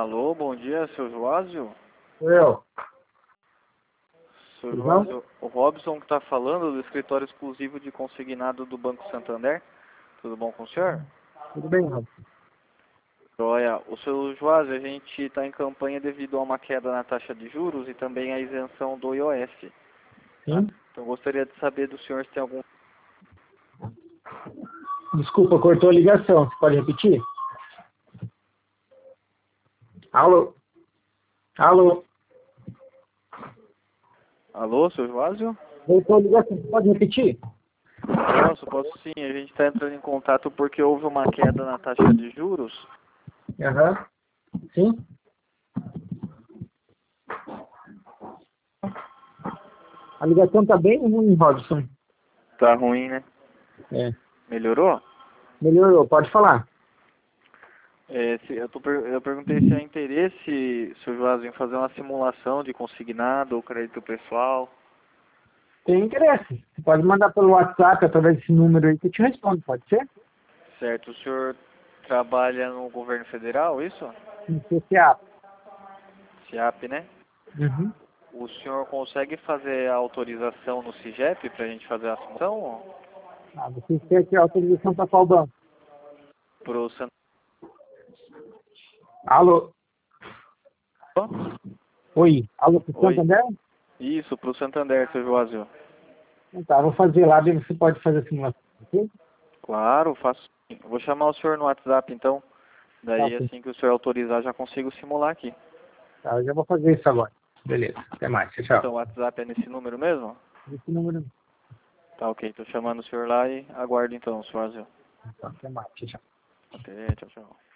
Alô, bom dia, seu Joásio? Eu. Seu Tudo bom? Joásio, o Robson que está falando do escritório exclusivo de consignado do Banco Santander. Tudo bom com o senhor? Tudo bem, Robson? Olha, o seu Joásio, a gente está em campanha devido a uma queda na taxa de juros e também a isenção do IOF. Tá? Sim? Então, gostaria de saber do senhor se tem algum... Desculpa, cortou a ligação. Você pode repetir? Alô? Alô? Alô, seu Joásio? Voltou a ligação. Você pode repetir? Posso sim. A gente está entrando em contato porque houve uma queda na taxa de juros. Aham. Sim? A ligação tá bem ruim, Robson. Tá ruim, né? É. Melhorou? Melhorou. Pode falar. Eu perguntei se há interesse, seu Joásio, em fazer uma simulação de consignado ou crédito pessoal. Tem interesse. Você pode mandar pelo WhatsApp através desse número aí que eu te respondo. Pode ser? Certo, o senhor trabalha no governo federal, isso? Em CCA. SIAP, né? Uhum. O senhor consegue fazer a autorização no CIGEP para a gente fazer a simulação? Ah, você quer ter autorização para qual banco? Pro Santander? Alô? Oi. Alô, pro Oi? Santander? Isso, pro Santander, seu Joásio. Então tá, vou fazer lá, daí você pode fazer a simulação, ok? Claro, faço sim. Vou chamar o senhor no WhatsApp, então. Tá, Daí, ok. assim que o senhor autorizar, já consigo simular aqui. Tá, eu já vou fazer isso agora. Beleza. Até mais. Tchau, tchau. Então, o WhatsApp é nesse número mesmo? Esse número. Tá, ok. Tô chamando o senhor lá e aguardo então, senhor Joásio. Então, até mais. Tchau, tchau. Ok, tchau, tchau.